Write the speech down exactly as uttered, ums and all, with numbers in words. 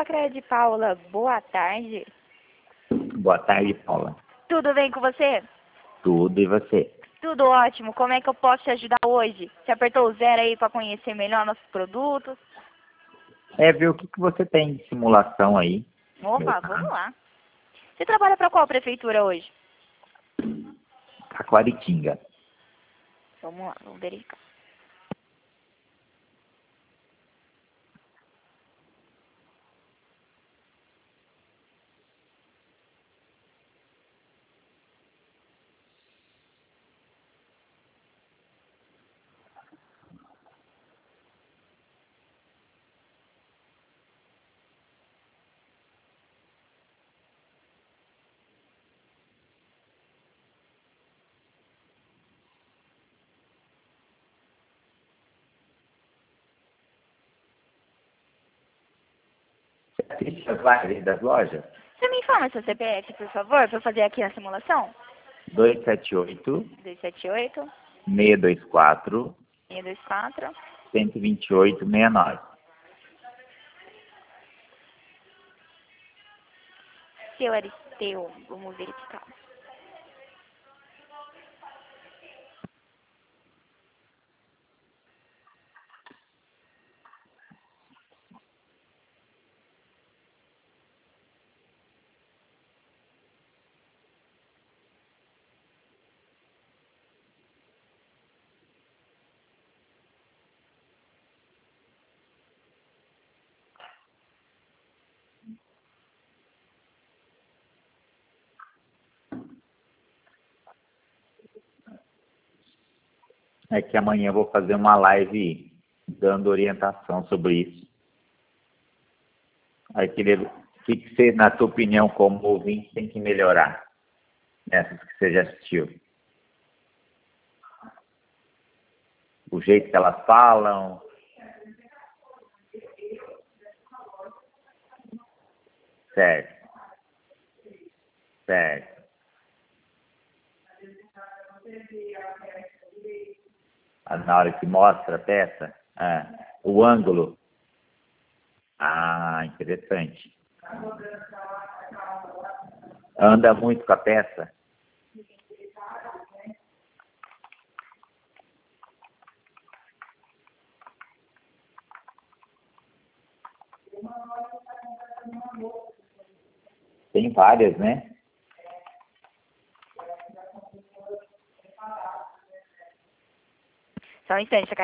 Sacred Paula, boa tarde. Boa tarde, Paula. Tudo bem com você? Tudo, e você? Tudo ótimo. Como é que eu posso te ajudar hoje? Você apertou o zero aí para conhecer melhor nossos produtos? É ver o que, que você tem de simulação aí. Opa, vamos lá. Você trabalha para qual prefeitura hoje? Taquaritinga. Vamos lá, vamos verificar. Você assiste as lives das lojas? Você me informa seu C P F, por favor, para eu fazer aqui a simulação? dois sete oito, dois sete oito, seis dois quatro, seis dois quatro. um dois oito, seis nove. Seu Aristeu, vamos verificar. É que amanhã eu vou fazer uma live dando orientação sobre isso. Aí queria ver o que, que você, na sua opinião, como ouvinte, tem que melhorar nessas que você já assistiu. O jeito que elas falam. Certo. Certo. Ah, na hora que mostra a peça, ah, o ângulo. Ah, interessante. Anda muito com a peça? Tem várias, né? Só um instante, a